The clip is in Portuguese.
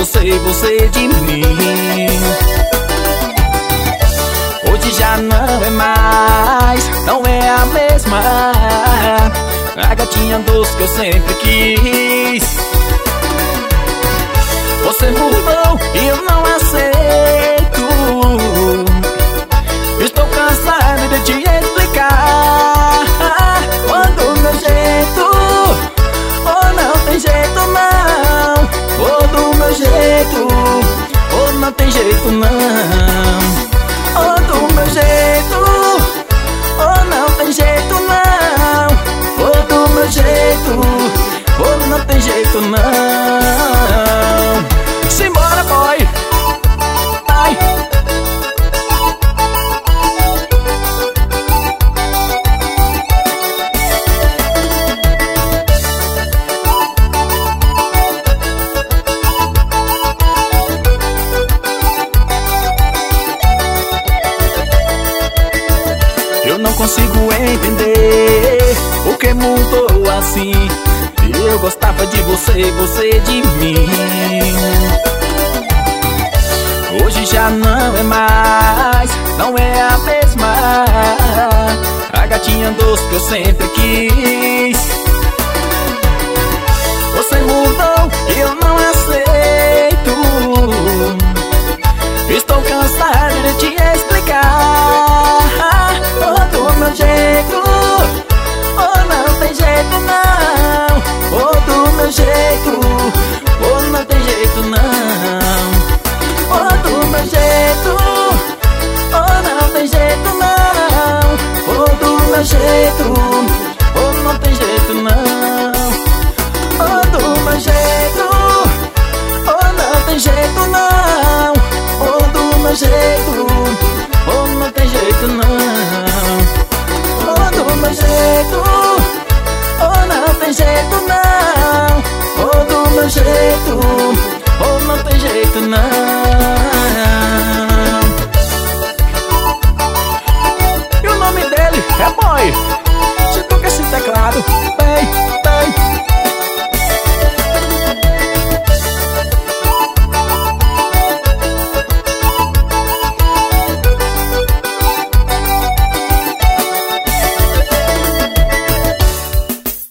você de mim. Hoje já não é mais, não é a mesma, a gatinha doce que eu sempre quis. Você mudou e eu não aceito. Estou cansado de te explicar. Ou do meu jeito, ou não tem jeito não. Ou do meu jeito, ou não tem jeito não. Ou do meu jeito, ou não tem jeito não. Ou do meu jeito, ou não tem jeito não. Simbora, boy! Ai! Eu não consigo entender o que mudou assim. Eu gostava de você, você de mim. Hoje já não é mais, não é a mesma, a gatinha doce que eu sempre quis. Você mudou e eu não aceito. Estou cansado de te